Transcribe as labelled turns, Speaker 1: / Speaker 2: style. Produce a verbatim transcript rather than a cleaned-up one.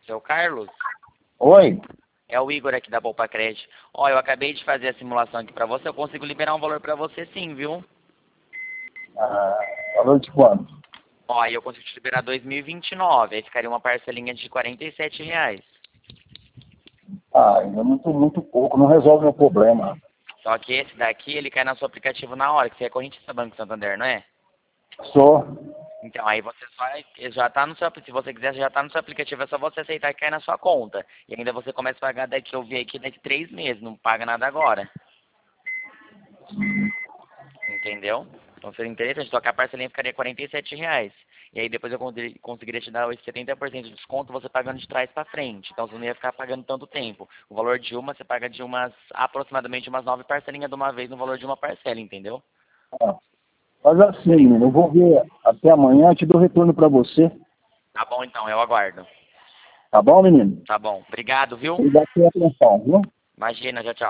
Speaker 1: Seu Carlos?
Speaker 2: Oi?
Speaker 1: É o Igor aqui da Poupa Crédito. Ó, eu acabei de fazer a simulação aqui pra você, eu consigo liberar um valor pra você sim, viu?
Speaker 2: Ah, valor de quanto?
Speaker 1: Ó, aí eu consigo te liberar dois mil e vinte e nove, aí ficaria uma parcelinha de quarenta e sete reais.
Speaker 2: Ah, ainda muito, muito pouco, não resolve meu problema.
Speaker 1: Só que esse daqui, ele cai no seu aplicativo na hora, que você é correntista Banco Santander, não é?
Speaker 2: Sou.
Speaker 1: Então, aí você só, já tá no seu, se você quiser, já tá no seu aplicativo, é só você aceitar que cai na sua conta. E ainda você começa a pagar daqui, eu vi aqui, daqui três meses, não paga nada agora. Entendeu? Então seria interessante, só que a parcelinha ficaria quarenta e sete reais. E aí depois eu conseguiria conseguiria te dar os setenta por cento de desconto, você pagando de trás pra frente. Então você não ia ficar pagando tanto tempo. O valor de uma, você paga de umas, aproximadamente umas nove parcelinhas de uma vez no valor de uma parcela, entendeu?
Speaker 2: Ah, faz assim, menino, eu vou ver até amanhã, te dou retorno pra você.
Speaker 1: Tá bom então, eu aguardo.
Speaker 2: Tá bom, menino?
Speaker 1: Tá bom. Obrigado, viu?
Speaker 2: Obrigado pela atenção, viu?
Speaker 1: Imagina, tchau, tchau.